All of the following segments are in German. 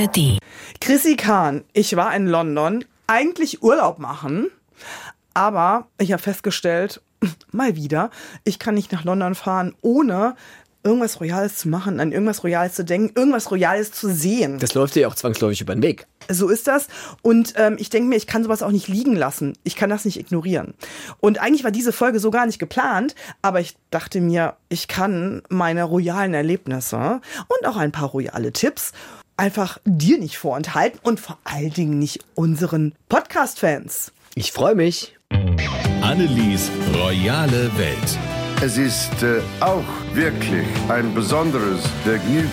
ARD. Chrissy Kahn, ich war in London, eigentlich Urlaub machen, aber ich habe festgestellt, mal wieder, ich kann nicht nach London fahren, ohne irgendwas Royales zu machen, an irgendwas Royales zu denken, irgendwas Royales zu sehen. Das läuft dir ja auch zwangsläufig über den Weg. So ist das. Und ich denke mir, ich kann sowas auch nicht liegen lassen. Ich kann das nicht ignorieren. Und eigentlich war diese Folge so gar nicht geplant, aber ich dachte mir, ich kann meine royalen Erlebnisse und auch ein paar royale Tipps einfach dir nicht vorenthalten und vor allen Dingen nicht unseren Podcast-Fans. Ich freue mich. Annelies royale Welt. Es ist auch wirklich ein besonderes Vergnügen.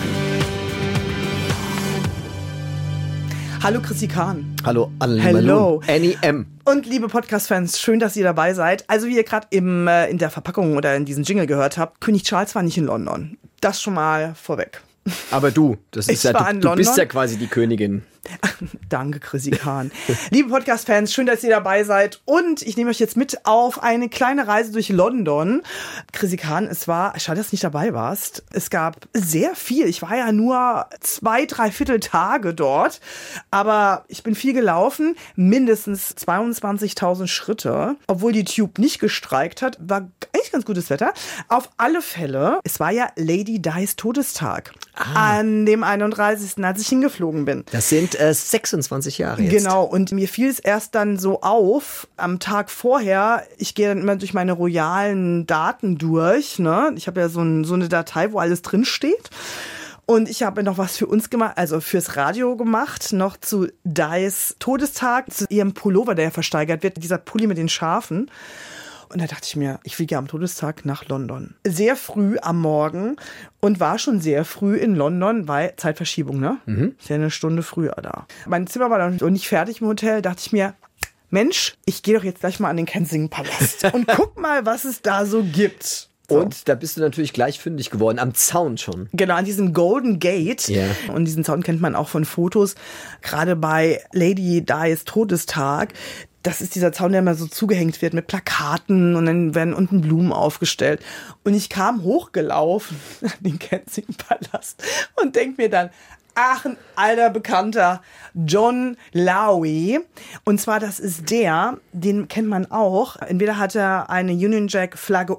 Hallo Chrissy Kahn. Hallo Annelie Hello. Malou. Annie M. Und liebe Podcast-Fans, schön, dass ihr dabei seid. Also wie ihr gerade in der Verpackung oder in diesem Jingle gehört habt, König Charles war nicht in London. Das schon mal vorweg. Aber du, das ist Ich ja, war in du bist London. ja quasi die Königin. Danke, Chrissy Kahn. Liebe Podcast-Fans, schön, dass ihr dabei seid. Und ich nehme euch jetzt mit auf eine kleine Reise durch London. Chrissy Kahn, schade, dass du nicht dabei warst. Es gab sehr viel. Ich war ja nur 2-3 Tage dort. Aber ich bin viel gelaufen. Mindestens 22.000 Schritte. Obwohl die Tube nicht gestreikt hat, war eigentlich ganz gutes Wetter. Auf alle Fälle, es war ja Lady Di's Todestag. An dem 31., als ich hingeflogen bin. Das sind 26 Jahre jetzt. Genau, und mir fiel es erst dann so auf, am Tag vorher, ich gehe dann immer durch meine royalen Daten durch, ne? Ich habe ja so eine Datei, wo alles drin steht. Und ich habe noch was für uns gemacht, also fürs Radio gemacht, noch zu Di's Todestag, zu ihrem Pullover, der ja versteigert wird, dieser Pulli mit den Schafen. Und da dachte ich mir, ich fliege am Todestag nach London. Sehr früh am Morgen und war schon sehr früh in London, weil Zeitverschiebung, ne? Ist ja eine Stunde früher da. Mein Zimmer war noch nicht fertig im Hotel, dachte ich mir, Mensch, ich gehe doch jetzt gleich mal an den Kensington Palast und guck mal, was es da so gibt. So. Und da bist du natürlich gleich fündig geworden, am Zaun schon. Genau, an diesem Golden Gate. Ja. Und diesen Zaun kennt man auch von Fotos. Gerade bei Lady Di's Todestag. Das ist dieser Zaun, der immer so zugehängt wird mit Plakaten und dann werden unten Blumen aufgestellt. Und ich kam hochgelaufen an den Kensington Palast und denk mir dann, ach, ein alter Bekannter, John Lowy. Und zwar, das ist den kennt man auch. Entweder hat er eine Union Jack Flagge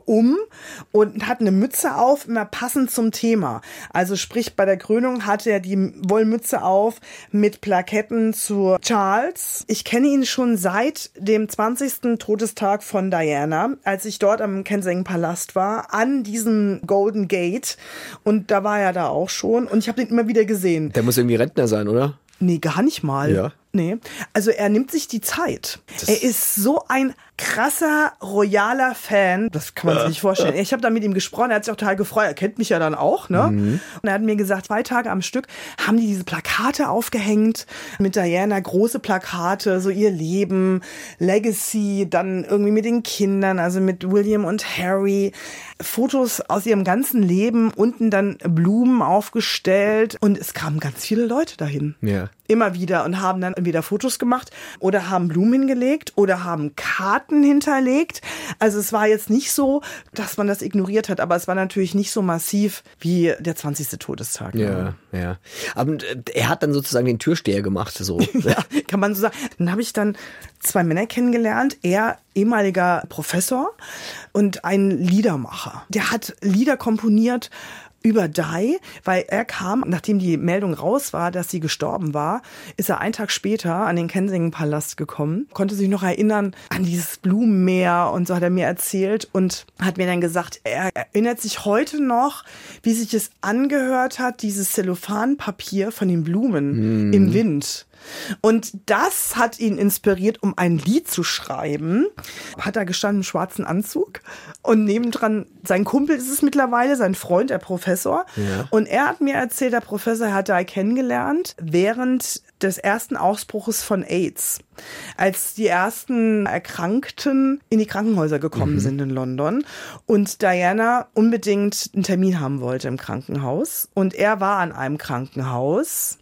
und hat eine Mütze auf, immer passend zum Thema. Also sprich, bei der Krönung hatte er die Wollmütze auf mit Plaketten zu Charles. Ich kenne ihn schon seit dem 20. Todestag von Diana, als ich dort am Kensington Palast war, an diesem Golden Gate. Und da war er da auch schon. Und ich habe den immer wieder gesehen. Der muss irgendwie Rentner sein, oder? Nee, gar nicht mal. Ja. Nee. Also er nimmt sich die Zeit. Er ist so ein krasser, royaler Fan. Das kann man sich nicht vorstellen. Ich habe da mit ihm gesprochen, er hat sich auch total gefreut. Er kennt mich ja dann auch, ne? Und er hat mir gesagt, 2 Tage am Stück haben die diese Plakate aufgehängt. Mit Diana, große Plakate, so ihr Leben, Legacy, dann irgendwie mit den Kindern, also mit William und Harry. Fotos aus ihrem ganzen Leben, unten dann Blumen aufgestellt. Und es kamen ganz viele Leute dahin. Ja. Immer wieder und haben dann entweder Fotos gemacht oder haben Blumen hingelegt oder haben Karten hinterlegt. Also es war jetzt nicht so, dass man das ignoriert hat, aber es war natürlich nicht so massiv wie der 20. Todestag. Ja, ja. Aber er hat dann sozusagen den Türsteher gemacht, so. Ja, kann man so sagen. Dann habe ich dann 2 Männer kennengelernt. Er, ehemaliger Professor und ein Liedermacher. Der hat Lieder komponiert über Di, weil er kam, nachdem die Meldung raus war, dass sie gestorben war, ist er einen Tag später an den Kensington Palast gekommen, konnte sich noch erinnern an dieses Blumenmeer und so hat er mir erzählt und hat mir dann gesagt, er erinnert sich heute noch, wie sich es angehört hat, dieses Zellophanpapier von den Blumen im Wind. Und das hat ihn inspiriert, um ein Lied zu schreiben. Hat er gestanden im schwarzen Anzug und nebendran, sein Kumpel ist es mittlerweile, sein Freund, der Professor. Ja. Und er hat mir erzählt, der Professor hat Di kennengelernt während des ersten Ausbruches von AIDS. Als die ersten Erkrankten in die Krankenhäuser gekommen sind in London und Diana unbedingt einen Termin haben wollte im Krankenhaus. Und er war an einem Krankenhaus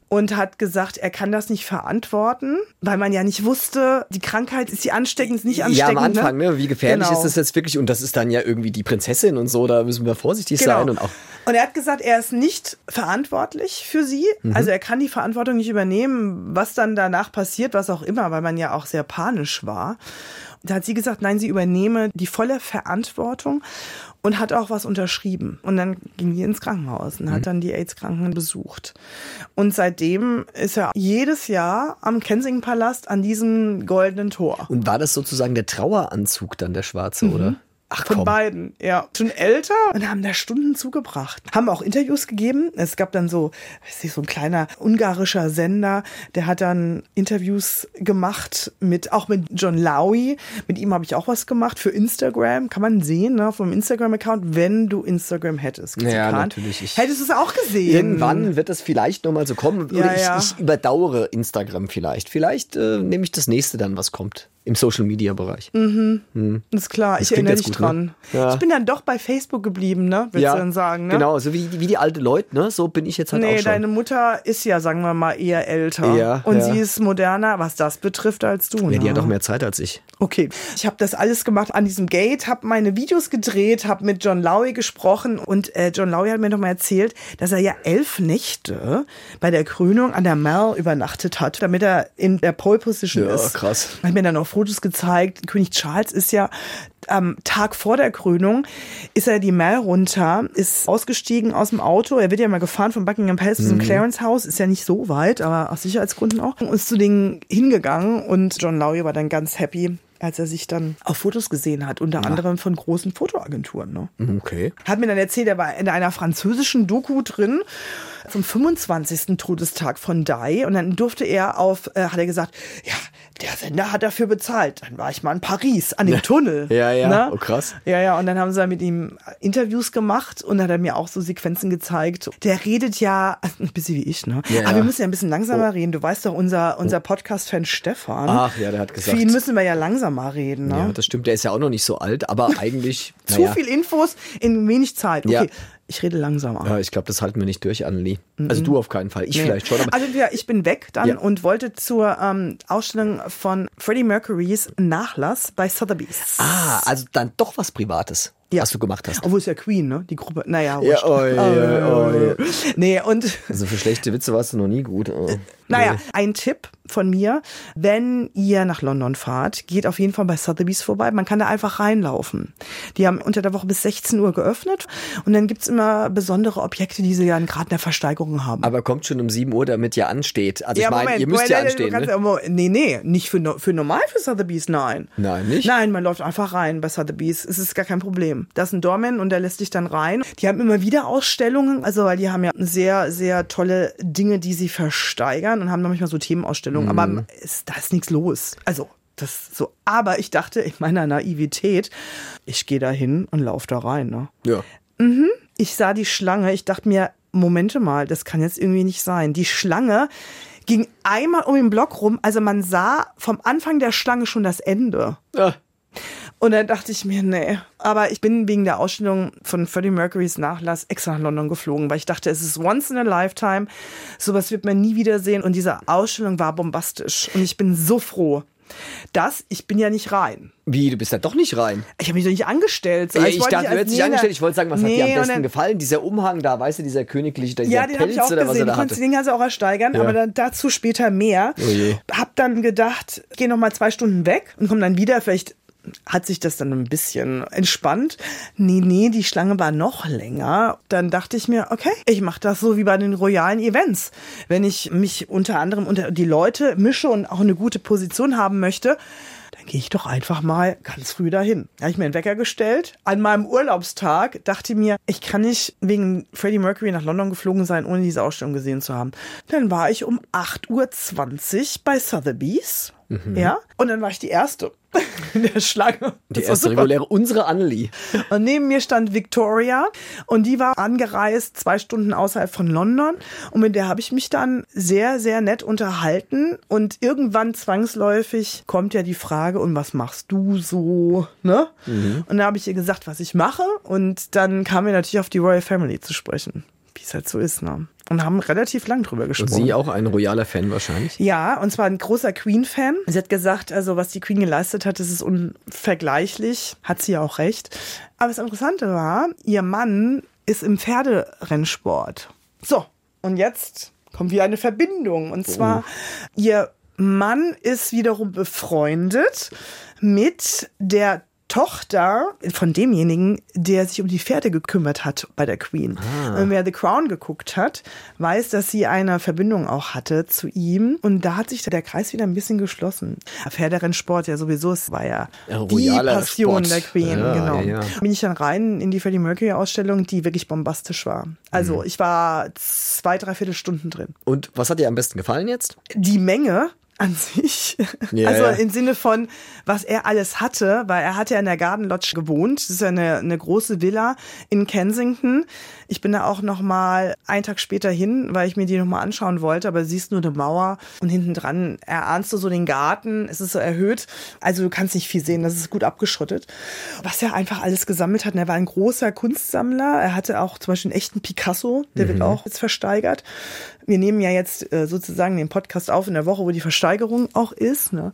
und hat gesagt, er kann das nicht verantworten, weil man ja nicht wusste, die Krankheit, ist die ansteckend, ist nicht ansteckend. Ja, am Anfang, ne? Wie gefährlich Genau. ist das jetzt wirklich? Und das ist dann ja irgendwie die Prinzessin und so, da müssen wir vorsichtig sein. Und auch Und er hat gesagt, er ist nicht verantwortlich für sie. Also er kann die Verantwortung nicht übernehmen, was dann danach passiert, was auch immer, weil man ja auch sehr panisch war. Da hat sie gesagt, nein, sie übernehme die volle Verantwortung und hat auch was unterschrieben. Und dann ging die ins Krankenhaus und hat dann die AIDS-Kranken besucht. Und seitdem ist er jedes Jahr am Kensington-Palast an diesem goldenen Tor. Und war das sozusagen der Traueranzug dann, der schwarze, oder? Ach Von komm. beiden, ja. Schon älter und haben da Stunden zugebracht. Haben auch Interviews gegeben. Es gab dann so, weiß ich, so ein kleiner ungarischer Sender, der hat dann Interviews gemacht auch mit John Lowy. Mit ihm habe ich auch was gemacht für Instagram. Kann man sehen, ne, vom Instagram-Account, wenn du Instagram hättest. Ja, Kann. natürlich. Hättest du es auch gesehen? Irgendwann wird das vielleicht nochmal so kommen. Ja, Oder ja. ich überdauere Instagram vielleicht. Vielleicht nehme ich das nächste dann, was kommt. Im Social-Media-Bereich. Ist klar, Das ich erinnere klingt dich jetzt gut, dran. ne? Ja. Ich bin dann doch bei Facebook geblieben, ne? Willst du dann sagen, ne? Genau, so wie die alte Leute, ne? So bin ich jetzt halt auch Nee, schon. deine Mutter ist ja, sagen wir mal, eher älter. Ja, und ja. sie ist moderner, was das betrifft, als du. Ja, die ne? hat doch mehr Zeit als ich. Okay, ich habe das alles gemacht an diesem Gate, habe meine Videos gedreht, habe mit John Lowy gesprochen und John Lowy hat mir noch mal erzählt, dass er ja 11 Nächte bei der Krönung an der Mall übernachtet hat, damit er in der Pole Position Ja, ist. krass. Hat mir dann auch Fotos gezeigt. König Charles ist ja am Tag vor der Krönung, ist er die Mall runter, ist ausgestiegen aus dem Auto. Er wird ja mal gefahren von Buckingham Palace bis zum Clarence House, ist ja nicht so weit, aber aus Sicherheitsgründen auch. Und ist zu denen hingegangen und John Lowy war dann ganz happy, als er sich dann auf Fotos gesehen hat, unter anderem von großen Fotoagenturen. Ne? Okay. Hat mir dann erzählt, er war in einer französischen Doku drin zum 25. Todestag von Di und dann durfte er hat er gesagt, ja, der Sender hat dafür bezahlt. Dann war ich mal in Paris an dem Tunnel. Ja, ja. Ne? Oh, krass. Ja, und dann haben sie mit ihm Interviews gemacht und dann hat er mir auch so Sequenzen gezeigt. Der redet ja ein bisschen wie ich, ne? Ja, Aber wir ja. müssen ja ein bisschen langsamer reden. Du weißt doch, unser Podcast-Fan Stefan. Ach ja, der hat gesagt. Für ihn müssen wir ja langsamer reden, ne? Ja, das stimmt. Der ist ja auch noch nicht so alt, aber eigentlich. Zu viel Infos in wenig Zeit. Okay, Ja. ich rede langsamer. Ja, ich glaube, das halten wir nicht durch, Anneli. Also du auf keinen Fall. Ich vielleicht schon. Aber Also ich bin weg dann Ja. und wollte zur Ausstellung von Freddie Mercurys Nachlass bei Sotheby's. also dann doch was Privates, Ja. was du gemacht hast. Obwohl es ja Queen, ne? Die Gruppe. Naja, Ja, wurscht. Nee, und Also für schlechte Witze warst du noch nie gut. Oh. naja, Nee. ein Tipp von mir, wenn ihr nach London fahrt, geht auf jeden Fall bei Sotheby's vorbei. Man kann da einfach reinlaufen. Die haben unter der Woche bis 16 Uhr geöffnet und dann gibt's immer besondere Objekte, die sie ja gerade in der Versteigerung haben. Aber kommt schon um 7 Uhr, damit ihr ansteht. Also Ja, ich meine, Moment, ihr müsst ja anstehen, du ne? kannst ja, nee, nicht für normal für Sotheby's, nein. Nein, nicht? Nein, man läuft einfach rein bei Sotheby's. Es ist gar kein Problem. Da ist ein Doorman und der lässt dich dann rein. Die haben immer wieder Ausstellungen, also weil die haben ja sehr, sehr tolle Dinge, die sie versteigern und haben manchmal so Themenausstellungen. Aber da ist nichts los. Also das so. Aber ich dachte in meiner Naivität, ich gehe da hin und laufe da rein. Ne? Ja. Ich sah die Schlange, ich dachte mir, Momente mal, das kann jetzt irgendwie nicht sein. Die Schlange ging einmal um den Block rum, also man sah vom Anfang der Schlange schon das Ende. Ah. Und dann dachte ich mir, nee. Aber ich bin wegen der Ausstellung von Freddie Mercurys Nachlass extra nach London geflogen, weil ich dachte, es ist once in a lifetime. Sowas wird man nie wiedersehen. Und diese Ausstellung war bombastisch. Und ich bin so froh, dass ich bin ja nicht rein. Wie, du bist da doch nicht rein? Ich habe mich doch nicht angestellt. Ja, ich dachte, du hättest dich angestellt. Ich wollte sagen, was hat dir am und besten dann- gefallen? Dieser Umhang da, weißt du, dieser königliche, dieser Ja, den habe Pelz ich auch oder was er gesehen. da Den hatte. kannst du auch ersteigern, Ja. aber dann, dazu später mehr. Oh je. Hab dann gedacht, geh noch mal 2 Stunden weg und komm dann wieder. Vielleicht hat sich das dann ein bisschen entspannt. Nee, die Schlange war noch länger. Dann dachte ich mir, okay, ich mache das so wie bei den royalen Events. Wenn ich mich unter anderem unter die Leute mische und auch eine gute Position haben möchte, dann gehe ich doch einfach mal ganz früh dahin. Da habe ich mir einen Wecker gestellt. An meinem Urlaubstag dachte ich mir, ich kann nicht wegen Freddie Mercury nach London geflogen sein, ohne diese Ausstellung gesehen zu haben. Dann war ich um 8:20 Uhr bei Sotheby's. Ja, und dann war ich die Erste in der Schlange. Die Das war erste super. reguläre, unsere Anneli. Und neben mir stand Victoria und die war angereist 2 Stunden außerhalb von London und mit der habe ich mich dann sehr, sehr nett unterhalten und irgendwann zwangsläufig kommt ja die Frage, und was machst du so, ne? Und da habe ich ihr gesagt, was ich mache und dann kamen wir natürlich auf die Royal Family zu sprechen. Wie es halt so ist, ne? und haben relativ lang drüber Und gesprochen. sie auch ein royaler Fan wahrscheinlich? Ja, und zwar ein großer Queen-Fan. Sie hat gesagt, also was die Queen geleistet hat, das ist unvergleichlich. Hat sie ja auch recht. Aber das Interessante war, ihr Mann ist im Pferderennsport. So, und jetzt kommt wieder eine Verbindung. Und zwar, ihr Mann ist wiederum befreundet mit der Tochter von demjenigen, der sich um die Pferde gekümmert hat bei der Queen. Und wer The Crown geguckt hat, weiß, dass sie eine Verbindung auch hatte zu ihm. Und da hat sich der Kreis wieder ein bisschen geschlossen. Pferderennsport ja sowieso, es war ja die Passion Sport. der Queen. Ja, genau. ja. Bin ich dann rein in die Freddie Mercury Ausstellung, die wirklich bombastisch war. Also ich war 2-3 Stunden drin. Und was hat dir am besten gefallen jetzt? Die Menge an sich. Ja, also ja. im Sinne von, was er alles hatte, weil er hat ja in der Garden Lodge gewohnt. Das ist ja eine große Villa in Kensington. Ich bin da auch noch mal einen Tag später hin, weil ich mir die noch mal anschauen wollte, aber siehst nur eine Mauer und hinten dran erahnst du so den Garten. Es ist so erhöht, also du kannst nicht viel sehen, das ist gut abgeschottet. Was er einfach alles gesammelt hat, und er war ein großer Kunstsammler. Er hatte auch zum Beispiel einen echten Picasso, der wird auch jetzt versteigert. Wir nehmen ja jetzt sozusagen den Podcast auf in der Woche, wo die Versteigerung auch ist. Ne?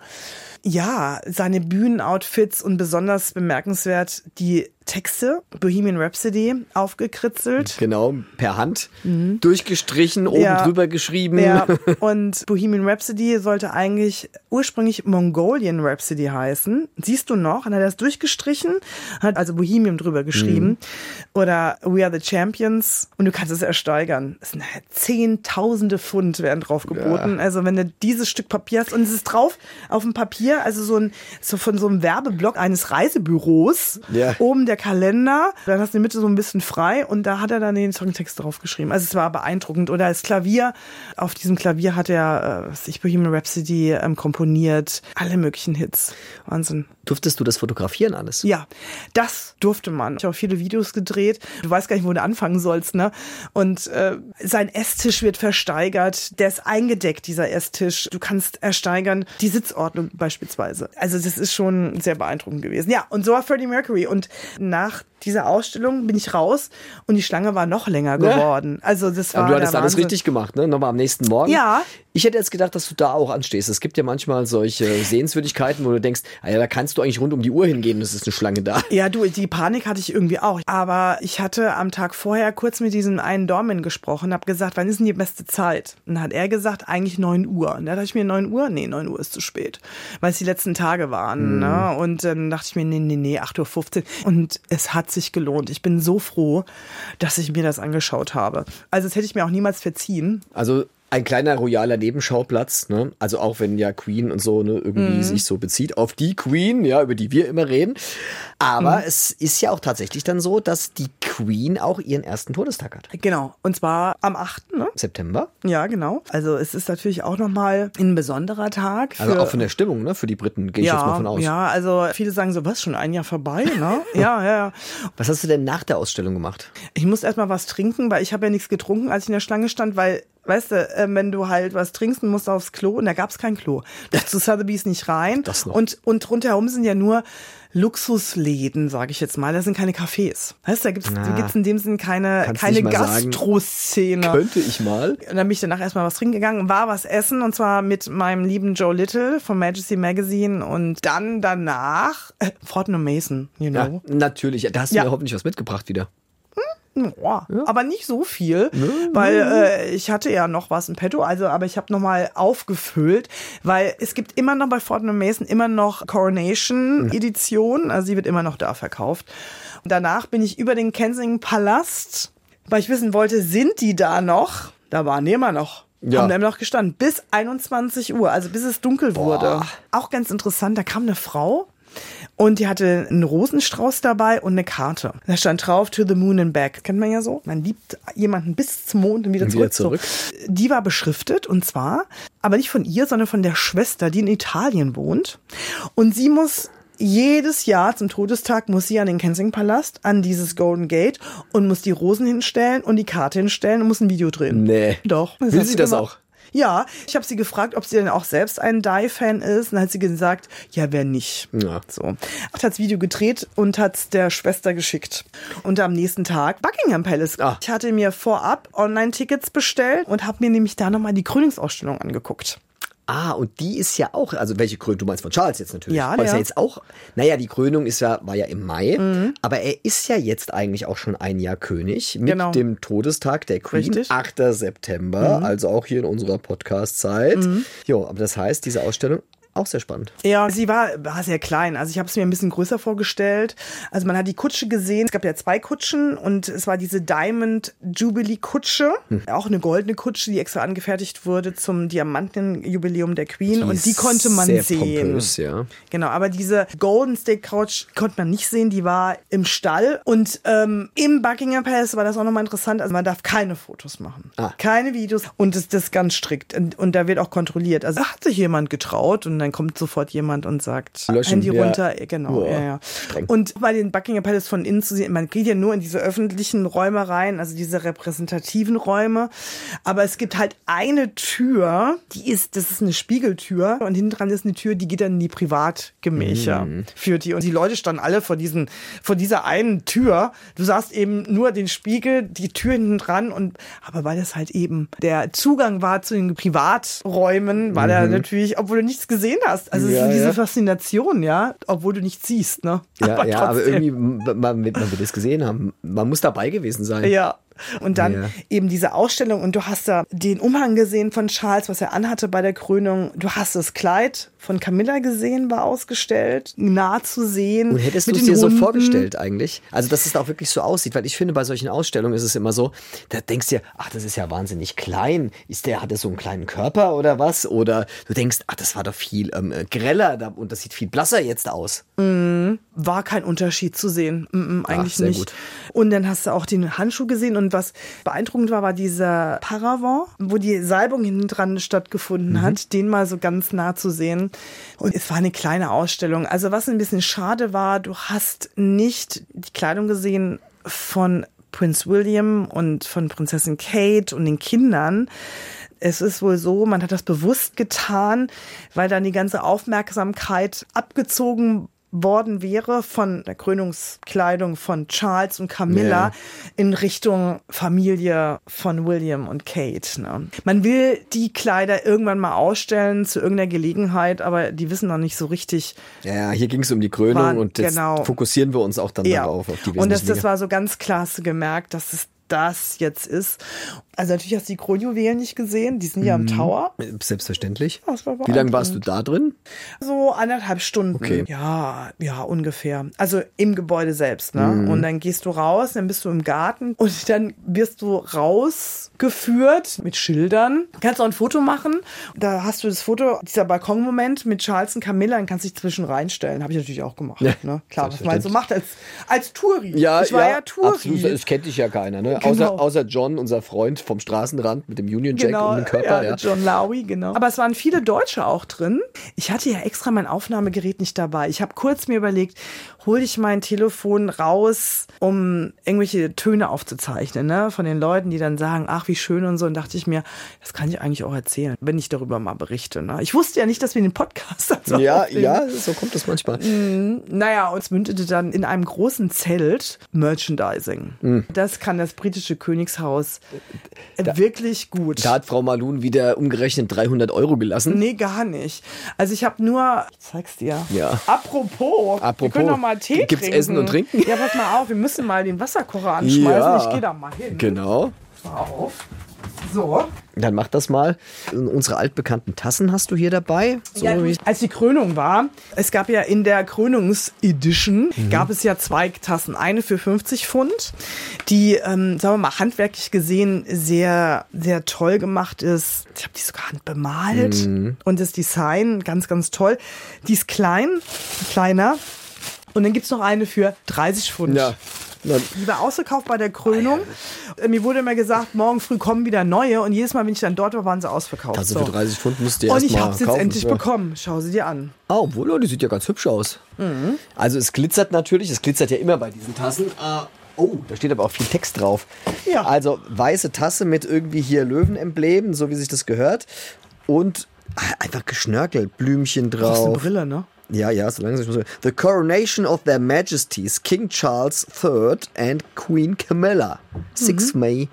Ja, seine Bühnenoutfits und besonders bemerkenswert die Texte, Bohemian Rhapsody, aufgekritzelt. Genau, per Hand durchgestrichen, oben drüber geschrieben. Ja, und Bohemian Rhapsody sollte eigentlich ursprünglich Mongolian Rhapsody heißen. Siehst du noch? Dann hat er das durchgestrichen, hat also Bohemian drüber geschrieben. Oder We Are the Champions. Und du kannst es ersteigern. Es sind Zehntausende Pfund werden drauf geboten. Ja. Also wenn du dieses Stück Papier hast und es ist drauf auf dem Papier, also so von so einem Werbeblock eines Reisebüros, oben der Kalender, dann hast du in der Mitte so ein bisschen frei und da hat er dann den Songtext drauf geschrieben. Also es war beeindruckend. Oder das Klavier, auf diesem Klavier hat er Bohemian Rhapsody komponiert, alle möglichen Hits. Wahnsinn. Durftest du das fotografieren alles? Ja, das durfte man. Ich habe auch viele Videos gedreht. Du weißt gar nicht, wo du anfangen sollst, ne? Und sein Esstisch wird versteigert. Der ist eingedeckt, dieser Esstisch. Du kannst ersteigern die Sitzordnung beispielsweise. Also das ist schon sehr beeindruckend gewesen. Ja, und so war Freddie Mercury. Und nach dieser Ausstellung bin ich raus und die Schlange war noch länger geworden. Also das war aber du hattest der alles Wahnsinn. richtig gemacht, ne? Nochmal am nächsten Morgen. Ja. Ich hätte jetzt gedacht, dass du da auch anstehst. Es gibt ja manchmal solche Sehenswürdigkeiten, wo du denkst, ja, da kannst du eigentlich rund um die Uhr hingehen, es ist eine Schlange da. Ja, du, die Panik hatte ich irgendwie auch. Aber ich hatte am Tag vorher kurz mit diesem einen Dorman gesprochen, habe gesagt, wann ist denn die beste Zeit? Und dann hat er gesagt, eigentlich 9 Uhr. Und da dachte ich mir, 9 Uhr? Nee, 9 Uhr ist zu spät. Weil es die letzten Tage waren. Ne? Und dann dachte ich mir, nee, 8:15 Uhr. Und es hat sich gelohnt. Ich bin so froh, dass ich mir das angeschaut habe. Also das hätte ich mir auch niemals verziehen. Also ein kleiner royaler Nebenschauplatz, ne? Also auch wenn ja Queen und so, ne, irgendwie sich so bezieht auf die Queen, ja, über die wir immer reden. Aber es ist ja auch tatsächlich dann so, dass die Queen auch ihren ersten Todestag hat. Genau. Und zwar am 8. Ne? September. Ja, genau. Also es ist natürlich auch nochmal ein besonderer Tag. Also auch von der Stimmung, ne? Für die Briten gehe ich jetzt mal von aus. Ja, also viele sagen so, was, schon ein Jahr vorbei, ne? Ja. Was hast du denn nach der Ausstellung gemacht? Ich musste erstmal was trinken, weil ich habe ja nichts getrunken, als ich in der Schlange stand, weil weißt du, wenn du halt was trinkst, dann musst du aufs Klo und da gab's kein Klo. Du darfst zu Sotheby's nicht rein. Das noch. Und rundherum sind ja nur Luxusläden, sage ich jetzt mal. Das sind keine Cafés. Weißt du, da gibt's in dem Sinn keine Gastro-Szene. Könnte ich mal. Und dann bin ich danach erstmal was trinken gegangen, war was essen und zwar mit meinem lieben Joe Little vom Majesty Magazine und dann danach Fortnum Mason, you know. Ja, natürlich. Da hast du mir hoffentlich was mitgebracht wieder. Ja. Aber nicht so viel, weil ich hatte ja noch was im Petto, aber ich habe nochmal aufgefüllt, weil es gibt immer noch bei Fortnum Mason immer noch Coronation Edition, also die wird immer noch da verkauft. Und danach bin ich über den Kensington Palast, weil ich wissen wollte, sind die da noch? Da waren die immer noch. Ja. Haben da immer noch gestanden, bis 21 Uhr, also bis es dunkel wurde. Auch ganz interessant, da kam eine Frau, und die hatte einen Rosenstrauß dabei und eine Karte. Da stand drauf, to the moon and back. Kennt man ja so. Man liebt jemanden bis zum Mond und wieder zurück. Die war beschriftet und zwar, aber nicht von ihr, sondern von der Schwester, die in Italien wohnt. Und sie muss jedes Jahr zum Todestag muss sie an den Kensington Palast, an dieses Golden Gate und muss die Rosen hinstellen und die Karte hinstellen und muss ein Video drehen. Nee. Doch. Will sie das auch? Ja, ich habe sie gefragt, ob sie denn auch selbst ein Die-Fan ist. Und dann hat sie gesagt, ja, wer nicht. Ja. So. Hat das Video gedreht und hat es der Schwester geschickt. Und am nächsten Tag Buckingham Palace. Ich hatte mir vorab Online-Tickets bestellt und habe mir nämlich da nochmal die Krönungsausstellung angeguckt. Und die ist ja auch, also welche Krönung, du meinst von Charles jetzt natürlich. Ja, aber ist ja. ja jetzt auch, naja, die Krönung war ja im Mai, aber er ist ja jetzt eigentlich auch schon ein Jahr König mit dem Todestag der Queen, Richtig. 8. September, also auch hier in unserer Podcast-Zeit. Jo, aber das heißt, diese Ausstellung auch sehr spannend. Ja, sie war sehr klein. Also ich habe es mir ein bisschen größer vorgestellt. Also man hat die Kutsche gesehen. Es gab ja 2 Kutschen und es war diese Diamond Jubilee Kutsche. Auch eine goldene Kutsche, die extra angefertigt wurde zum Diamantenjubiläum der Queen. Und die konnte man sehr sehen. Pompös, ja. Genau, aber diese Golden State Couch konnte man nicht sehen. Die war im Stall. Und im Buckingham Palace war das auch nochmal interessant. Also man darf keine Fotos machen. Keine Videos. Und das ist ganz strikt. Und da wird auch kontrolliert. Also hat sich jemand getraut und dann kommt sofort jemand und sagt, löschen, Handy runter, genau. Boah, ja. streng. Und bei den Buckingham Palace von innen zu sehen, man geht ja nur in diese öffentlichen Räume rein, also diese repräsentativen Räume, aber es gibt halt eine Tür, das ist eine Spiegeltür und hinten dran ist eine Tür, die geht dann in die Privatgemächer, führt die. Und die Leute standen alle vor dieser einen Tür. Du sahst eben nur den Spiegel, die Tür hinten dran aber weil das halt eben der Zugang war zu den Privaträumen, war da natürlich, obwohl du nichts gesehen hast. Also es ist diese Faszination, ja, obwohl du nichts siehst, ne? Aber irgendwie, man wird es gesehen haben. Man muss dabei gewesen sein. Ja. Und dann eben diese Ausstellung und du hast da den Umhang gesehen von Charles, was er anhatte bei der Krönung. Du hast das Kleid von Camilla gesehen, war ausgestellt, nah zu sehen. Und hättest du es dir so vorgestellt eigentlich? Also, dass es da auch wirklich so aussieht, weil ich finde, bei solchen Ausstellungen ist es immer so, da denkst du dir, ach, das ist ja wahnsinnig klein. Hat er so einen kleinen Körper oder was? Oder du denkst, ach, das war doch viel greller und das sieht viel blasser jetzt aus. War kein Unterschied zu sehen. Eigentlich sehr nicht. gut. Und dann hast du auch den Handschuh gesehen und was beeindruckend war dieser Paravent, wo die Salbung hinten dran stattgefunden hat, den mal so ganz nah zu sehen. Und es war eine kleine Ausstellung. Also was ein bisschen schade war, du hast nicht die Kleidung gesehen von Prinz William und von Prinzessin Kate und den Kindern. Es ist wohl so, man hat das bewusst getan, weil dann die ganze Aufmerksamkeit abgezogen worden wäre von der Krönungskleidung von Charles und Camilla in Richtung Familie von William und Kate. Ne? Man will die Kleider irgendwann mal ausstellen zu irgendeiner Gelegenheit, aber die wissen noch nicht so richtig. Ja, hier ging es um die Krönung und jetzt fokussieren wir uns auch dann darauf, auf die wesentlichen Und das Dinge. war so ganz klar, hast du gemerkt, dass es das jetzt ist. Also natürlich hast du die Kronjuwelen nicht gesehen, die sind ja im Tower. Selbstverständlich. Ja, das war Wie lange warst du da drin? So 1,5 Stunden. Okay. Ja, ungefähr. Also im Gebäude selbst, ne? Und dann gehst du raus, dann bist du im Garten und dann wirst du rausgeführt mit Schildern. Kannst auch ein Foto machen. Da hast du das Foto, dieser Balkonmoment mit Charles und Camilla, dann kannst du dich zwischen reinstellen. Habe ich natürlich auch gemacht. Ja, ne? Klar, was man so macht als Touri. Ja, ich war ja Touri. Absolut, das kennt dich ja keiner, ne? Genau. Außer John, unser Freund vom Straßenrand mit dem Union Jack um den Körper. Ja, John Lowy, genau. Aber es waren viele Deutsche auch drin. Ich hatte ja extra mein Aufnahmegerät nicht dabei. Ich habe kurz mir überlegt, hol ich mein Telefon raus, um irgendwelche Töne aufzuzeichnen, ne? Von den Leuten, die dann sagen, ach, wie schön und so. Und dachte ich mir, das kann ich eigentlich auch erzählen, wenn ich darüber mal berichte. Ne? Ich wusste ja nicht, dass wir den Podcast dazu aufnehmen. Ja, so kommt das manchmal. Naja, und es mündete dann in einem großen Zelt Merchandising. Das kann das britische Königshaus wirklich gut. Da hat Frau Malun wieder umgerechnet 300 € gelassen. Nee, gar nicht. Also ich habe nur, ich zeig's dir. Ja. Apropos, wir können doch mal Tee Gibt's trinken. Essen und Trinken? Ja, pass mal auf, wir müssen mal den Wasserkocher anschmeißen. Ja. Ich gehe da mal hin. Genau. Pass mal auf. So. Dann mach das mal. Unsere altbekannten Tassen hast du hier dabei. So Ja, wie als die Krönung war, es gab ja in der Krönungsedition, gab es ja 2 Tassen. Eine für 50 Pfund, die, sagen wir mal, handwerklich gesehen sehr, sehr toll gemacht ist. Ich habe die sogar handbemalt und das Design ganz, ganz toll. Die ist kleiner. Und dann gibt's noch eine für 30 Pfund. Ja. Die war ausverkauft bei der Krönung. Mir wurde immer gesagt, morgen früh kommen wieder neue. Und jedes Mal, wenn ich dann dort war, waren sie ausverkauft. Tasse für 30 Pfund musst du und erst ich mal habe sie jetzt kaufen. endlich bekommen. Schau sie dir an. Obwohl, die sieht ja ganz hübsch aus. Also es glitzert natürlich. Es glitzert ja immer bei diesen Tassen. Oh, da steht aber auch viel Text drauf. Ja. Also weiße Tasse mit irgendwie hier Löwenemblemen, so wie sich das gehört. Und einfach geschnörkelt, Blümchen Das ist eine drauf. Brille, ne? Ja, so langsam. The Coronation of Their Majesties, King Charles III and Queen Camilla. 6 May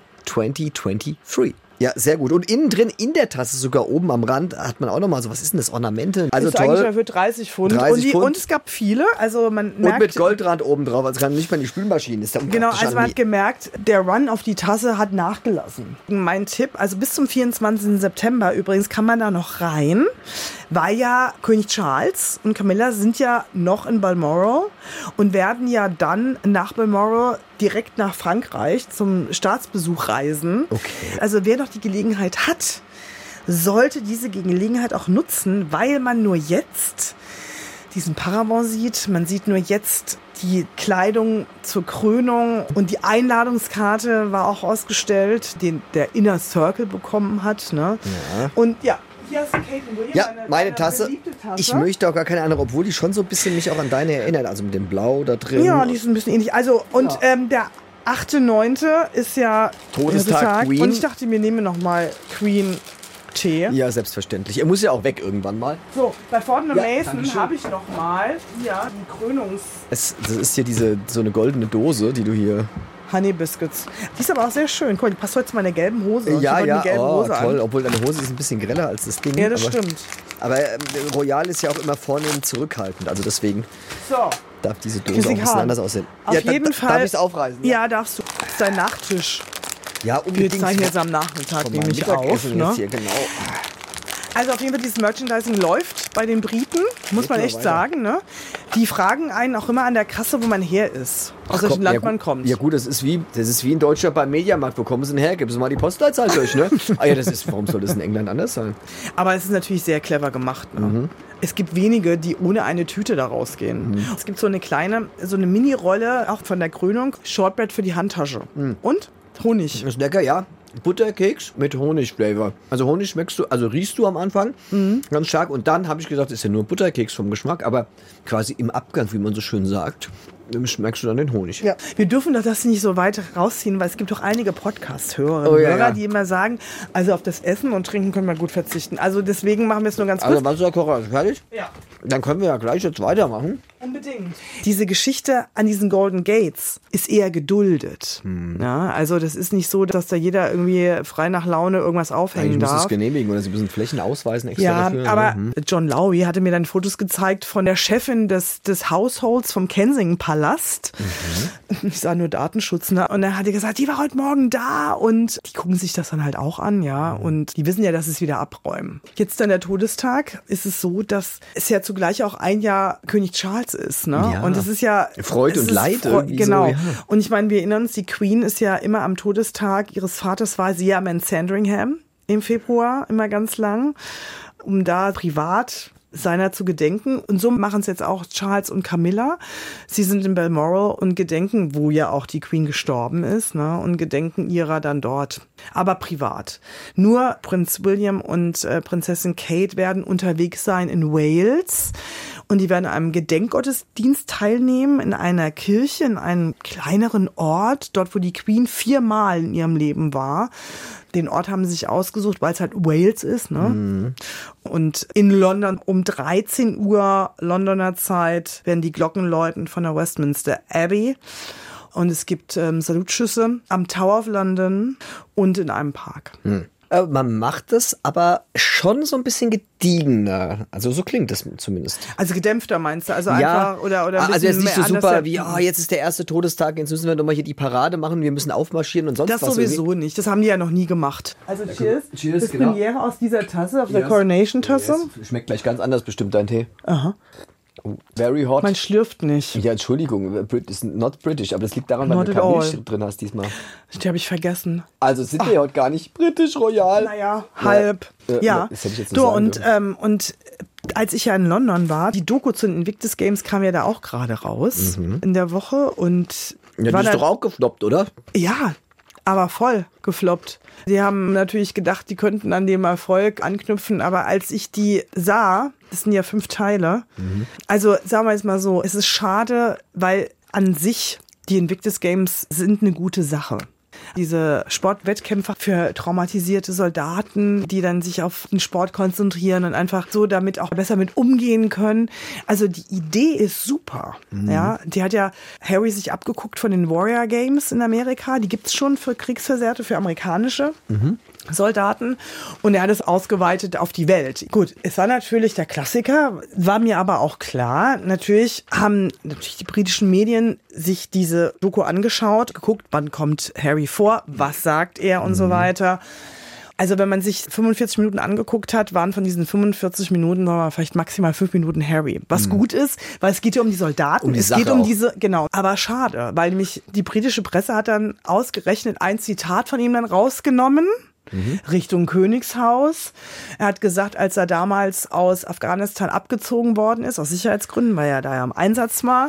2023. Ja, sehr gut. Und innen drin, in der Tasse, sogar oben am Rand, hat man auch nochmal so, was ist denn das, Ornamente? Also ist eigentlich toll. für 30 Pfund. 30 Pfund. Und es gab viele, also man merkt... Und mit Goldrand oben drauf, also kann nicht mal in die Spülmaschine. Ist da Genau, praktisch also man an hat gemerkt, der Run auf die Tasse hat nachgelassen. Mein Tipp, also bis zum 24. September übrigens kann man da noch rein, weil ja König Charles und Camilla sind ja noch in Balmoral und werden ja dann nach Balmoral direkt nach Frankreich zum Staatsbesuch reisen. Okay. Also wer noch die Gelegenheit hat, sollte diese Gelegenheit auch nutzen, weil man nur jetzt diesen Paravent sieht. Man sieht nur jetzt die Kleidung zur Krönung und die Einladungskarte war auch ausgestellt, den der Inner Circle bekommen hat. Ne? Ja. Und ja, hier hast du Kate William, Ja, meine Tasse. beliebte Tasse. Ich möchte auch gar keine andere, obwohl die schon so ein bisschen mich auch an deine erinnert. Also mit dem Blau da drin. Ja, die ist ein bisschen ähnlich. Also, und der 8.9. ist ja Todestag Queen. Und ich dachte, wir nehmen nochmal Queen Tee. Ja, selbstverständlich. Er muss ja auch weg irgendwann mal. So, bei Fortnum Ja, Mason dankeschön. habe ich nochmal hier die Krönungs... Das ist hier so eine goldene Dose, die du hier... Honey Biscuits. Die ist aber auch sehr schön. Guck mal, die passt heute zu meiner gelben Hose. Ich Ja, hab heute ja, eine gelbe Hose toll. an. Obwohl deine Hose ist ein bisschen greller als das Ding. Ja, das aber, stimmt. Aber Royal ist ja auch immer vornehm zurückhaltend. Also deswegen So, darf diese Dose auch Chrissy ein bisschen Hahn. anders aussehen. auf jeden Fall. Darf ich es aufreißen? Ja, darfst du. Das ist dein Nachtisch. Ja, Wir unbedingt. zeichnen jetzt am Nachmittag Von meinem nämlich auf. Mittagessen Ne? jetzt hier, genau. Also auf jeden Fall, dieses Merchandising läuft bei den Briten, muss man mal echt weiter. sagen. Ne? Die fragen einen auch immer an der Kasse, wo man her ist. Aus welchem Land man kommt. Ja gut, das ist wie ein Deutscher beim Mediamarkt. Wo kommen sie denn her? Geben Sie mal die Postleitzahl durch, ne? Ah ja, warum soll das in England anders sein? Aber es ist natürlich sehr clever gemacht. Ne? Es gibt wenige, die ohne eine Tüte da rausgehen. Es gibt so eine Mini-Rolle, auch von der Krönung, Shortbread für die Handtasche. Und Honig. Das ist lecker, ja. Butterkeks mit Honigflavor. Also Honig riechst du am Anfang ganz stark. Und dann habe ich gesagt, ist ja nur Butterkeks vom Geschmack, aber quasi im Abgang, wie man so schön sagt, schmeckst du dann den Honig. Ja, wir dürfen doch das nicht so weit rausziehen, weil es gibt doch einige Podcast-Hörer, Oh, ja. die immer sagen, also auf das Essen und Trinken können wir gut verzichten. Also deswegen machen wir es nur ganz kurz. Also Wasserkocher ist fertig? Ja. Dann können wir ja gleich jetzt weitermachen. Unbedingt. Diese Geschichte an diesen Golden Gates ist eher geduldet. Ja, also das ist nicht so, dass da jeder irgendwie frei nach Laune irgendwas aufhängen Ich muss darf. das genehmigen oder Sie müssen Flächen ausweisen extra Ja, dafür. aber John Lowry hatte mir dann Fotos gezeigt von der Chefin des Hausholds vom Kensington Palast. Ich sah nur Datenschutz, ne? Und dann hat die gesagt, die war heute Morgen da und die gucken sich das dann halt auch an, ja. Und die wissen ja, dass sie es wieder abräumen. Jetzt dann der Todestag ist es so, dass es ja zugleich auch ein Jahr König Charles ist, ne? Ja. Und es ist ja Freude und Leid irgendwie genau. so, ja. Und ich meine, wir erinnern uns, die Queen ist ja immer am Todestag ihres Vaters, war sie ja in Sandringham im Februar, immer ganz lang, um da privat seiner zu gedenken. Und so machen es jetzt auch Charles und Camilla. Sie sind in Balmoral und gedenken, wo ja auch die Queen gestorben ist, ne? Und gedenken ihrer dann dort. Aber privat. Nur Prinz William und Prinzessin Kate werden unterwegs sein in Wales. Und die werden an einem Gedenkgottesdienst teilnehmen in einer Kirche, in einem kleineren Ort, dort wo die Queen 4-mal in ihrem Leben war. Den Ort haben sie sich ausgesucht, weil es halt Wales ist, ne? Und in London um 13 Uhr Londoner Zeit werden die Glocken läuten von der Westminster Abbey. Und es gibt Salutschüsse am Tower of London und in einem Park. Man macht das aber schon so ein bisschen gediegener. Also so klingt das zumindest. Also gedämpfter meinst du? Also einfach oder ein bisschen also jetzt nicht so mehr super anders. wie, jetzt ist der erste Todestag, jetzt müssen wir nochmal hier die Parade machen, wir müssen aufmarschieren und sonst Das was. sowieso irgendwie. nicht. Das haben die ja noch nie gemacht. Also cheers. Cheers, das genau. Premiere aus dieser Tasse, auf der Coronation-Tasse. Yes. Schmeckt gleich ganz anders bestimmt dein Tee. Aha. Oh, very hot. Man schlürft nicht. Ja, Entschuldigung, ist not British, aber das liegt daran, weil Not du at kein all. Milch drin hast diesmal. Die habe ich vergessen. Also sind wir heute gar nicht britisch royal. Naja, halb. Ja. Das hätte ich jetzt nicht Du, sagen und als ich ja in London war, die Doku zu den Invictus Games kam ja da auch gerade raus in der Woche. Und Ja, die war ist da- doch auch gefloppt, oder? Ja, aber voll gefloppt. Die haben natürlich gedacht, die könnten an dem Erfolg anknüpfen, aber als ich die sah, das sind ja 5 Teile, also sagen wir jetzt mal so, es ist schade, weil an sich die Invictus Games sind eine gute Sache. Diese Sportwettkämpfe für traumatisierte Soldaten, die dann sich auf den Sport konzentrieren und einfach so damit auch besser mit umgehen können. Also die Idee ist super. Ja, die hat ja Harry sich abgeguckt von den Warrior Games in Amerika. Die gibt's schon für Kriegsversehrte, für amerikanische Soldaten. Und er hat es ausgeweitet auf die Welt. Gut, es war natürlich der Klassiker, war mir aber auch klar. Natürlich haben die britischen Medien sich diese Doku angeschaut, geguckt, wann kommt Harry vor, was sagt er und so weiter. Also wenn man sich 45 Minuten angeguckt hat, waren von diesen 45 Minuten vielleicht maximal 5 Minuten Harry. Was gut ist, weil es geht ja um die Soldaten, um die es Sache geht um auch. diese, genau. Aber schade, weil nämlich die britische Presse hat dann ausgerechnet ein Zitat von ihm dann rausgenommen. Richtung Königshaus. Er hat gesagt, als er damals aus Afghanistan abgezogen worden ist, aus Sicherheitsgründen, weil er da ja im Einsatz war,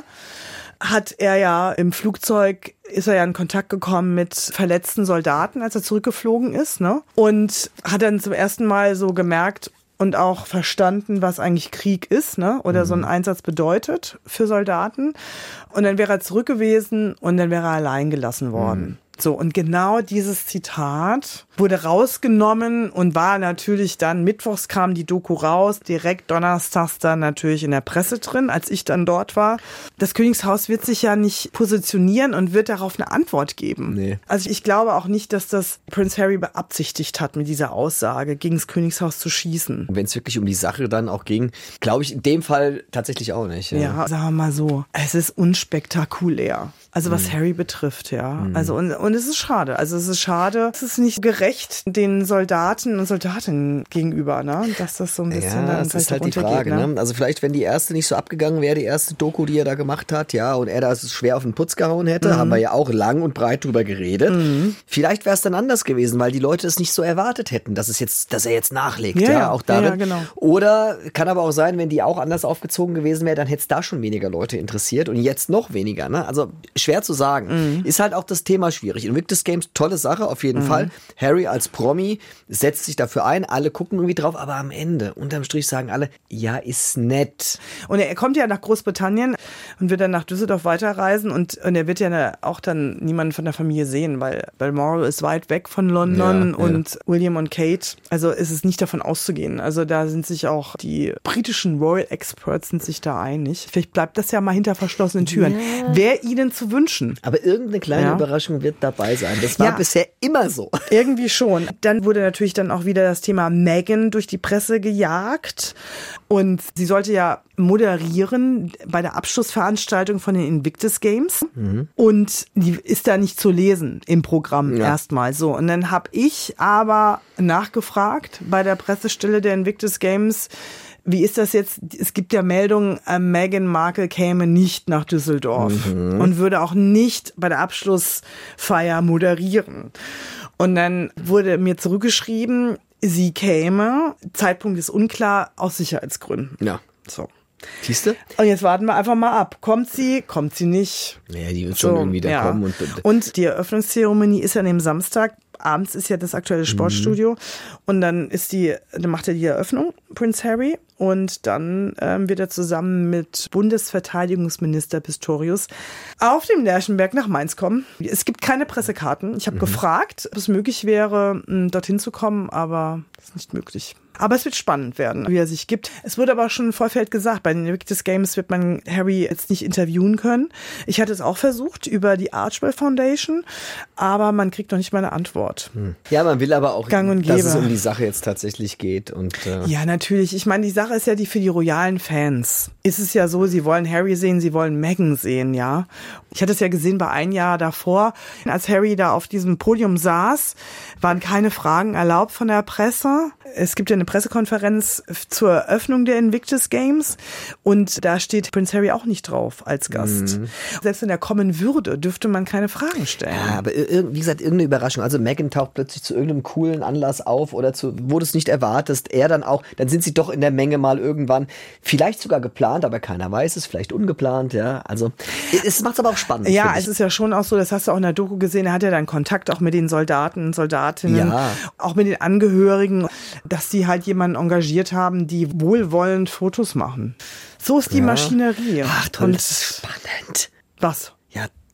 hat er ja im Flugzeug, ist er ja in Kontakt gekommen mit verletzten Soldaten, als er zurückgeflogen ist, ne? Und hat dann zum ersten Mal so gemerkt und auch verstanden, was eigentlich Krieg ist, ne? Oder so ein Einsatz bedeutet für Soldaten. Und dann wäre er zurück gewesen und dann wäre er allein gelassen worden. So, und genau dieses Zitat wurde rausgenommen und war natürlich dann, mittwochs kam die Doku raus, direkt donnerstags dann natürlich in der Presse drin, als ich dann dort war. Das Königshaus wird sich ja nicht positionieren und wird darauf eine Antwort geben. Nee. Also ich glaube auch nicht, dass das Prince Harry beabsichtigt hat, mit dieser Aussage gegen das Königshaus zu schießen. Wenn es wirklich um die Sache dann auch ging, glaube ich in dem Fall tatsächlich auch nicht. Ja, sagen wir mal so, es ist unspektakulär. Also was Harry betrifft, ja. Also und es ist schade. Also es ist schade, es ist nicht gerecht den Soldaten und Soldatinnen gegenüber, ne? Dass das so ein bisschen dann das vielleicht ist halt auch die untergeht, Frage. ne? Ne? Also vielleicht, wenn die erste nicht so abgegangen wäre, die erste Doku, die er da gemacht hat, ja, und er da schwer auf den Putz gehauen hätte, haben wir ja auch lang und breit drüber geredet. Vielleicht wäre es dann anders gewesen, weil die Leute es nicht so erwartet hätten, dass er jetzt nachlegt, ja, auch darin. Ja, genau. Oder kann aber auch sein, wenn die auch anders aufgezogen gewesen wäre, dann hätte es da schon weniger Leute interessiert und jetzt noch weniger. Ne? Also schwer zu sagen. Ist halt auch das Thema schwierig. Invictus Games, tolle Sache, auf jeden Fall. Harry als Promi setzt sich dafür ein, alle gucken irgendwie drauf, aber am Ende, unterm Strich sagen alle, ja, ist nett. Und er kommt ja nach Großbritannien und wird dann nach Düsseldorf weiterreisen und er wird ja auch dann niemanden von der Familie sehen, weil Balmoral ist weit weg von London und William und Kate, also ist es nicht davon auszugehen. Also da sind sich auch die britischen Royal Experts sind sich da einig. Vielleicht bleibt das ja mal hinter verschlossenen Türen. Wäre ihnen zu wünschen. Aber irgendeine kleine Überraschung wird dabei sein. Das war bisher immer so. Irgendwie schon. Dann wurde natürlich dann auch wieder das Thema Meghan durch die Presse gejagt. Und sie sollte ja moderieren bei der Abschlussveranstaltung von den Invictus Games. Und die ist da nicht zu lesen im Programm erstmal. So. Und dann habe ich aber nachgefragt bei der Pressestelle der Invictus Games, wie ist das jetzt? Es gibt ja Meldungen, Meghan Markle käme nicht nach Düsseldorf und würde auch nicht bei der Abschlussfeier moderieren. Und dann wurde mir zurückgeschrieben, sie käme, Zeitpunkt ist unklar, aus Sicherheitsgründen. Ja. So. Siehst du? Und jetzt warten wir einfach mal ab. Kommt sie nicht? Ja, die wird schon irgendwie da kommen. Und die Eröffnungszeremonie ist ja an dem Samstag. Abends ist ja das aktuelle Sportstudio und dann macht er die Eröffnung, Prince Harry, und dann wird er zusammen mit Bundesverteidigungsminister Pistorius auf dem Lerchenberg nach Mainz kommen. Es gibt keine Pressekarten. Ich habe gefragt, ob es möglich wäre, dorthin zu kommen, aber das ist nicht möglich. Aber es wird spannend werden, wie er sich gibt. Es wurde aber schon im Vorfeld gesagt, bei den Invictus Games wird man Harry jetzt nicht interviewen können. Ich hatte es auch versucht über die Archwell Foundation, aber man kriegt noch nicht mal eine Antwort. Ja, man will aber auch, Gang und dass Gäbe. es um die Sache jetzt tatsächlich geht. Und, ja, natürlich. Ich meine, die Sache ist ja für die royalen Fans. Ist es ja so, sie wollen Harry sehen, sie wollen Meghan sehen, ja. Ich hatte es ja gesehen bei ein Jahr davor, als Harry da auf diesem Podium saß, waren keine Fragen erlaubt von der Presse. Es gibt ja eine Pressekonferenz zur Eröffnung der Invictus Games und da steht Prince Harry auch nicht drauf als Gast. Selbst wenn er kommen würde, dürfte man keine Fragen stellen. Ja, aber wie gesagt, irgendeine Überraschung. Also Meghan taucht plötzlich zu irgendeinem coolen Anlass auf oder wo du es nicht erwartest. Er dann auch, dann sind sie doch in der Menge mal irgendwann, vielleicht sogar geplant, aber keiner weiß es, vielleicht ungeplant, ja. Also es macht es aber auch spannend. Ja, es ist ja schon auch so, das hast du auch in der Doku gesehen, er hat ja dann Kontakt auch mit den Soldaten, Soldatinnen, auch mit den Angehörigen, dass die halt jemanden engagiert haben, die wohlwollend Fotos machen. So ist die Maschinerie. Ach toll, das ist spannend. Was? Ja,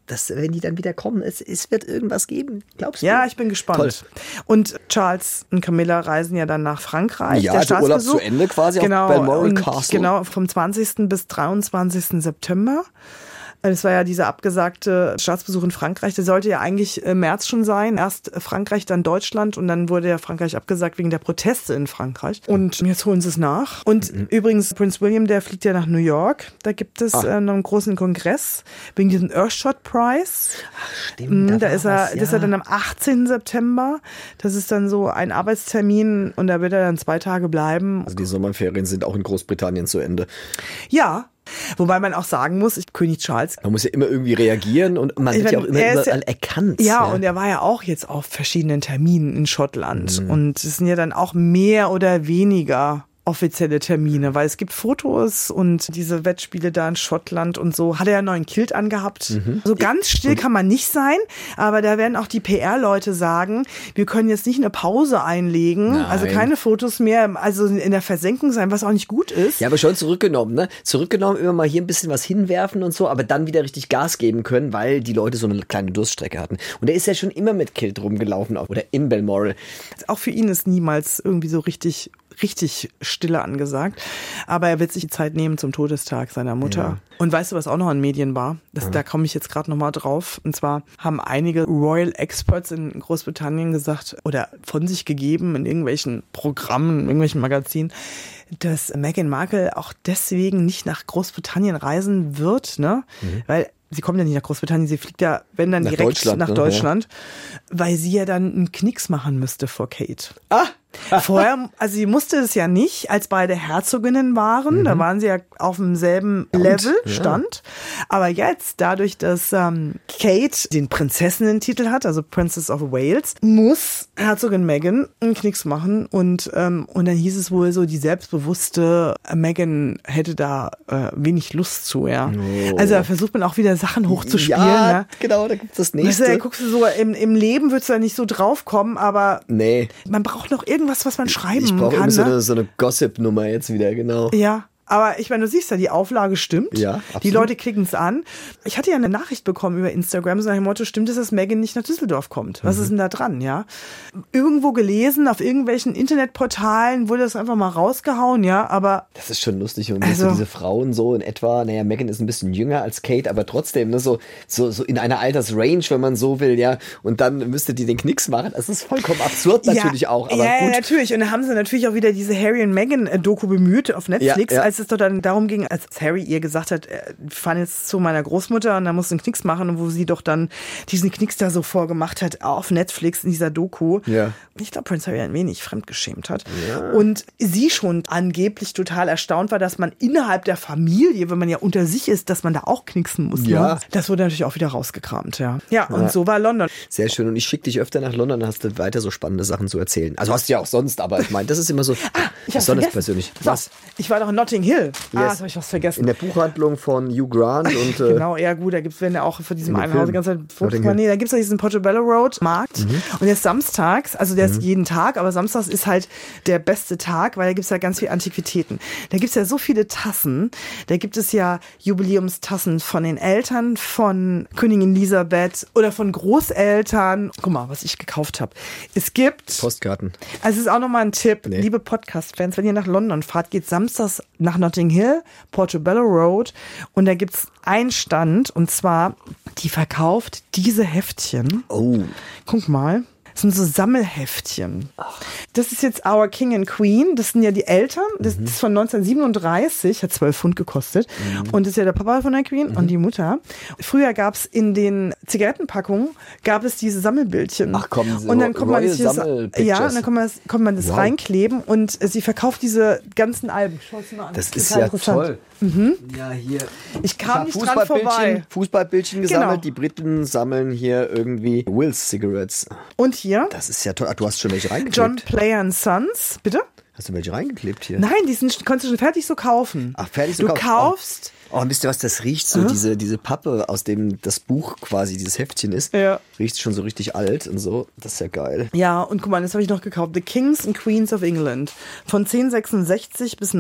dass wenn die dann wieder kommen, es wird irgendwas geben. Glaubst du? Ja, ich bin gespannt. Toll. Und Charles und Camilla reisen ja dann nach Frankreich. Ja, der also Urlaub Staatsbesuch. zu Ende quasi Genau, auf Balmoral und Castle. genau, vom 20. bis 23. September. Es war ja dieser abgesagte Staatsbesuch in Frankreich. Der sollte ja eigentlich im März schon sein. Erst Frankreich, dann Deutschland und dann wurde ja Frankreich abgesagt wegen der Proteste in Frankreich. Und jetzt holen sie es nach. Und übrigens, Prince William, der fliegt ja nach New York. Da gibt es noch einen großen Kongress wegen diesem Earthshot Prize. Stimmt, Da ist er dann am 18. September. Das ist dann so ein Arbeitstermin und da wird er dann 2 Tage bleiben. Also die Sommerferien sind auch in Großbritannien zu Ende. Ja. Wobei man auch sagen muss, König Charles. Man muss ja immer irgendwie reagieren und man wird ja auch immer überall erkannt. Ja, und er war ja auch jetzt auf verschiedenen Terminen in Schottland. Und es sind ja dann auch mehr oder weniger offizielle Termine, weil es gibt Fotos und diese Wettspiele da in Schottland und so. Hat er ja einen neuen Kilt angehabt. So ganz still kann man nicht sein, aber da werden auch die PR-Leute sagen, wir können jetzt nicht eine Pause einlegen, also keine Fotos mehr, also in der Versenkung sein, was auch nicht gut ist. Ja, aber schon zurückgenommen, ne? Zurückgenommen, immer mal hier ein bisschen was hinwerfen und so, aber dann wieder richtig Gas geben können, weil die Leute so eine kleine Durststrecke hatten. Und er ist ja schon immer mit Kilt rumgelaufen, oder in Balmoral. Auch für ihn ist niemals irgendwie so richtig Stille angesagt. Aber er wird sich die Zeit nehmen zum Todestag seiner Mutter. Ja. Und weißt du, was auch noch in Medien war? Da komme ich jetzt gerade nochmal drauf. Und zwar haben einige Royal Experts in Großbritannien gesagt oder von sich gegeben in irgendwelchen Programmen, in irgendwelchen Magazinen, dass Meghan Markle auch deswegen nicht nach Großbritannien reisen wird, ne? Weil sie kommt ja nicht nach Großbritannien, sie fliegt ja, wenn dann direkt nach Deutschland, weil sie ja dann einen Knicks machen müsste vor Kate. Vorher, also sie musste es ja nicht, als beide Herzoginnen waren, da waren sie ja auf demselben Level, Stand. Aber jetzt, dadurch, dass Kate den Prinzessinnen-Titel hat, also Princess of Wales, muss Herzogin Meghan einen Knicks machen und dann hieß es wohl so, die selbstbewusste Meghan hätte da wenig Lust zu, ja. Oh. Also da versucht man auch wieder Sachen hochzuspielen. Ja, genau, da gibt's das nächste. Weißt du, guckst du so, im Leben würdest du da nicht so drauf kommen, aber man braucht noch irgendwas, was man schreiben kann. Ich brauche immer so eine Gossip-Nummer jetzt wieder, genau. Ja. Aber ich meine, du siehst ja, die Auflage stimmt. Ja, absolut. Die Leute klicken es an. Ich hatte ja eine Nachricht bekommen über Instagram, so nach dem Motto, stimmt es, dass Meghan nicht nach Düsseldorf kommt? Was ist denn da dran, ja? Irgendwo gelesen, auf irgendwelchen Internetportalen wurde das einfach mal rausgehauen, ja, aber... Das ist schon lustig. Und also, diese Frauen so in etwa, naja, Meghan ist ein bisschen jünger als Kate, aber trotzdem, ne, so in einer Altersrange, wenn man so will, ja. Und dann müsste die den Knicks machen. Das ist vollkommen absurd natürlich auch, aber ja, gut. Ja, natürlich. Und da haben sie natürlich auch wieder diese Harry und Meghan-Doku bemüht auf Netflix, als es doch dann darum ging, als Harry ihr gesagt hat, wir fahren jetzt zu meiner Großmutter und da muss einen Knicks machen, und wo sie doch dann diesen Knicks da so vorgemacht hat auf Netflix in dieser Doku. Ja. Ich glaube, Prince Harry ein wenig fremdgeschämt hat. Ja. Und sie schon angeblich total erstaunt war, dass man innerhalb der Familie, wenn man ja unter sich ist, dass man da auch knicksen muss. Ja. Ne? Das wurde natürlich auch wieder rausgekramt, ja. Ja, und so war London. Sehr schön. Und ich schicke dich öfter nach London, dann hast du weiter so spannende Sachen zu erzählen. Also hast du ja auch sonst, aber ich meine, das ist immer so besonders persönlich. Was? Ich war doch in Notting Hill. Yes. Jetzt habe ich was vergessen. In der Buchhandlung von Hugh Grant. Und, genau, ja gut, da gibt's ja auch für diesem einen Haus die ganze Zeit Fotos. Nee, da gibt's ja diesen Portobello Road Markt. Und der ist samstags, also der ist jeden Tag, aber samstags ist halt der beste Tag, weil da gibt's ja ganz viele Antiquitäten. Da gibt's ja so viele Tassen. Da gibt es ja Jubiläumstassen von den Eltern von Königin Elisabeth oder von Großeltern. Guck mal, was ich gekauft habe. Es gibt Postkarten. Also es ist auch nochmal ein Tipp, liebe Podcast-Fans, wenn ihr nach London fahrt, geht samstags nach Notting Hill, Portobello Road, und da gibt's einen Stand, und zwar, die verkauft diese Heftchen. Oh. Guck mal. Das sind so Sammelheftchen. Das ist jetzt Our King and Queen. Das sind ja die Eltern. Das ist von 1937, hat 12 Pfund gekostet. Und das ist ja der Papa von der Queen und die Mutter. Früher gab es in den Zigarettenpackungen diese Sammelbildchen. Ach komm, so und dann kommt man und dann kann man das reinkleben, und sie verkauft diese ganzen Alben. Schau's mal an. Das ist ja toll. Ja, hier. Ich kam nicht dran vorbei. Fußballbildchen gesammelt. Die Briten sammeln hier irgendwie Wills Cigarettes. Und hier? Das ist ja toll. Du hast schon welche reingeklebt. John Player & Sons. Bitte? Hast du welche reingeklebt hier? Nein, konntest du schon fertig so kaufen. Ach, fertig so Du kaufen. kaufst... Oh, wisst ihr was, das riecht so, diese Pappe, aus dem das Buch quasi, dieses Heftchen ist, Ja. riecht schon so richtig alt und so. Das ist ja geil. Ja, und guck mal, das habe ich noch gekauft. The Kings and Queens of England. Von 1066 bis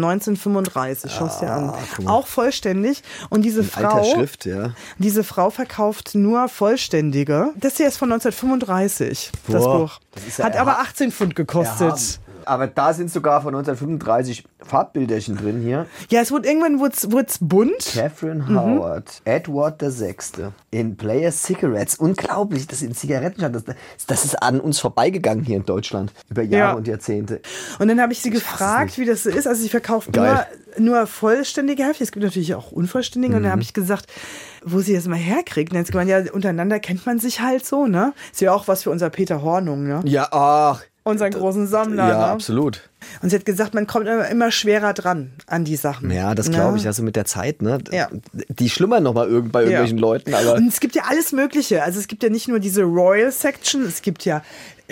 1935. Schau es dir an. guck mal. Auch vollständig. Und diese Alter Frau, Schrift, ja. diese Frau verkauft nur vollständige. Das hier ist von 1935, das Boah, Buch. das ist ja Hat aber 18 Pfund gekostet. Aber da sind sogar von 1935 Farbbilderchen drin hier. Ja, es wurde irgendwann wurd's bunt. Catherine Howard, Edward VI. In Player Cigarettes. Unglaublich, das in Zigaretten stand. Das ist an uns vorbeigegangen hier in Deutschland. Über Jahre Ja. und Jahrzehnte. Und dann habe ich sie gefragt, wie das so ist. Also sie verkauft nur vollständige Hefte. Es gibt natürlich auch unvollständige. Und dann habe ich gesagt, wo sie das mal herkriegt. Und dann hat sie gemeint, ja, untereinander kennt man sich halt so, ne? Ist ja auch was für unser Peter Hornung, ne? Ja, ach. Unseren großen Sammler, Ja, ne? absolut. Und sie hat gesagt, man kommt immer schwerer dran an die Sachen. Ja, das glaube ich, also mit der Zeit, ne? Ja. Die schlummern noch mal bei irgendwelchen Leuten, aber... Und es gibt ja alles Mögliche. Also es gibt ja nicht nur diese Royal Section, es gibt ja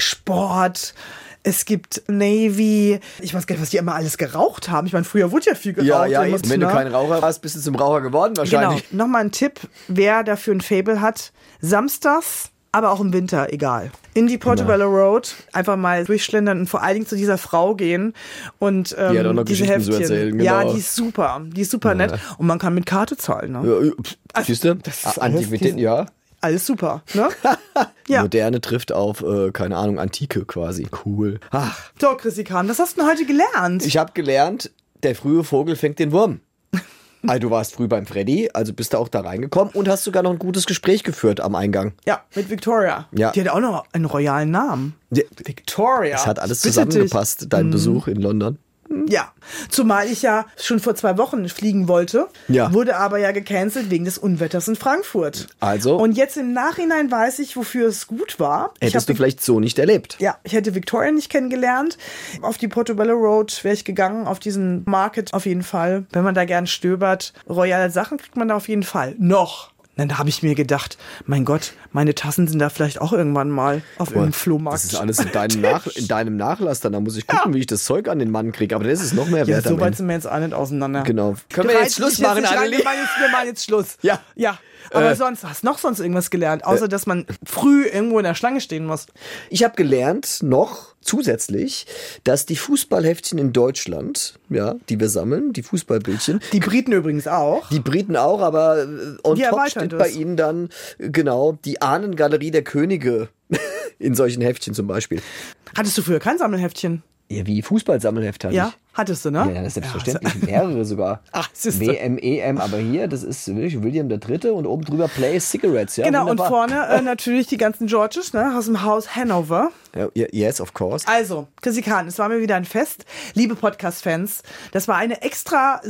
Sport, es gibt Navy. Ich weiß gar nicht, was die immer alles geraucht haben. Ich meine, früher wurde ja viel geraucht. Ja, und wenn du kein Raucher warst, bist du zum Raucher geworden wahrscheinlich. Genau. Nochmal ein Tipp, wer dafür ein Faible hat. Samstags, aber auch im Winter, egal. In die Portobello Road einfach mal durchschlendern und vor allen Dingen zu dieser Frau gehen und hat auch noch diese Geschichten zu Heftchen. erzählen, Ja, genau. die ist super nett und man kann mit Karte zahlen. Ne? Siehst du? das ist Antiquitäten, ja. Alles super, ne? Ja. Moderne trifft auf, keine Ahnung, Antike quasi. Cool. Ach, So, Chrissy Kahn, was hast du denn heute gelernt? ich habe gelernt, der frühe Vogel fängt den Wurm. Also du warst früh beim Freddy, also bist du auch da reingekommen und hast sogar noch ein gutes Gespräch geführt am Eingang. Ja, mit Victoria. Ja. Die hat auch noch einen royalen Namen. Ja, Victoria. es hat alles Bitte zusammengepasst, dein Besuch in London. Ja, zumal ich ja schon vor 2 Wochen fliegen wollte, Ja. wurde aber ja gecancelt wegen des Unwetters in Frankfurt. Also? Und jetzt im Nachhinein weiß ich, wofür es gut war. Hättest du vielleicht so nicht erlebt. Ja, ich hätte Victoria nicht kennengelernt. Auf die Portobello Road wäre ich gegangen, auf diesen Market auf jeden Fall. Wenn man da gern stöbert, royale Sachen kriegt man da auf jeden Fall. Noch. Dann habe ich mir gedacht, mein Gott, meine Tassen sind da vielleicht auch irgendwann mal auf irgendeinem Flohmarkt. Das ist alles in deinem Nachlass, dann da muss ich gucken, wie ich das Zeug an den Mann kriege. Aber das ist noch mehr Ja, wert. so am weit Ende. sind wir jetzt auch nicht auseinander. Genau. Können wir jetzt Schluss machen, Annelie? Wir machen jetzt Schluss. Ja. Ja. Aber hast du sonst irgendwas gelernt, außer dass man früh irgendwo in der Schlange stehen muss? Ich habe gelernt noch zusätzlich, dass die Fußballheftchen in Deutschland, ja, die wir sammeln, die Fußballbildchen, Die Briten übrigens auch. die Briten auch, aber on Die top erweitern steht das. bei ihnen dann genau die Ahnengalerie der Könige in solchen Heftchen zum Beispiel. Hattest du früher kein Sammelheftchen? Ja, wie Fußballsammelheft hatte Ja, ich. hattest du, ne? Ja, das ist selbstverständlich. Mehrere sogar. Ach, siehste. WM, EM, aber hier, das ist wirklich William III. Und oben drüber Play Cigarettes. Ja, Genau, wunderbar. und vorne natürlich die ganzen Georges, ne, aus dem Haus Hanover. Ja, yes, of course. Also, Chrissy Kahn, es war mir wieder ein Fest. Liebe Podcast-Fans, das war eine extra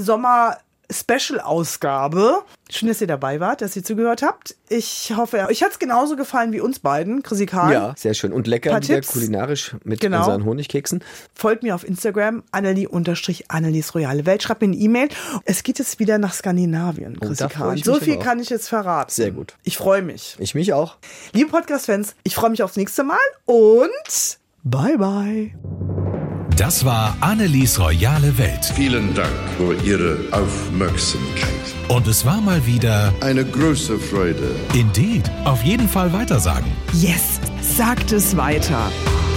Sommer-Special-Ausgabe. Schön, dass ihr dabei wart, dass ihr zugehört habt. Ich hoffe, euch hat's genauso gefallen wie uns beiden, Chrissy Kahn. Ja, sehr schön. Und lecker Paar wieder Tipps. kulinarisch mit Genau. unseren Honigkeksen. Folgt mir auf Instagram, Annelie_Annelies Royale Welt. Schreibt mir eine E-Mail. Es geht jetzt wieder nach Skandinavien, Chrissy da freu Kahn. ich So mich viel aber auch. kann ich jetzt verraten. Sehr gut. Ich freue mich. Ich mich auch. Liebe Podcast-Fans, ich freue mich aufs nächste Mal und bye bye. Das war Annelies Royale Welt. Vielen Dank für Ihre Aufmerksamkeit. Und es war mal wieder Eine große Freude. Indeed. Auf jeden Fall weitersagen. Yes, sagt es weiter.